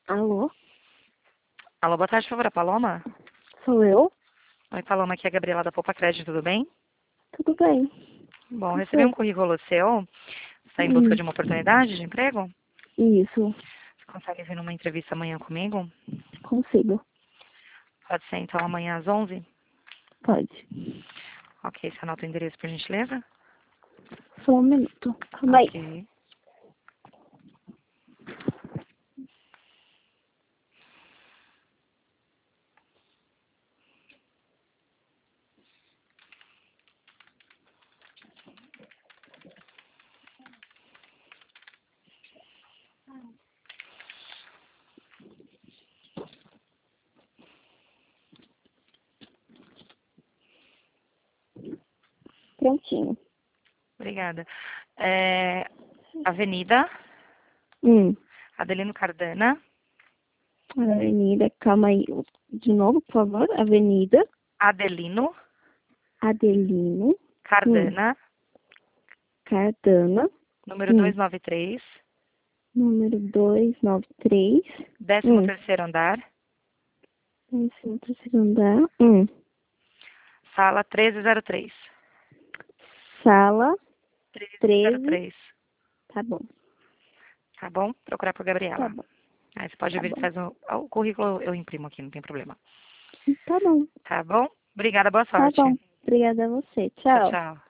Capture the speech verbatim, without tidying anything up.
Alô? Alô, boa tarde, por favor, a Paloma? Sou eu? Oi, Paloma, aqui é a Gabriela da Poupa Crédito, tudo bem? Tudo bem. Bom, recebi um Você? currículo seu. Você está em busca Hum, de uma oportunidade de emprego? isso. Você consegue vir numa entrevista amanhã comigo? Consigo. Pode ser, então, amanhã às onze? Pode. Ok, você anota o endereço, por gentileza? Só um minuto. Calma aí. Ok. Prontinho. Obrigada. É, Avenida Hum. Adelino Cardana. Avenida, calma aí. De novo, por favor. Avenida Adelino Adelino. Hum. Cardana, Cardana. número Hum. duzentos e noventa e três, Número duzentos e noventa e três. décimo Hum. terceiro andar, Décimo terceiro andar. Hum. sala treze zero três. Sala treze zero treze. três. Tá bom. Tá bom? Procurar por Tá Gabriela. bom. Aí você pode Tá vir e bom. faz o, o currículo, eu imprimo aqui, não tem problema. Tá bom. Tá bom? Obrigada, boa Tá sorte. bom. Obrigada a você. Tchau, Tchau. tchau.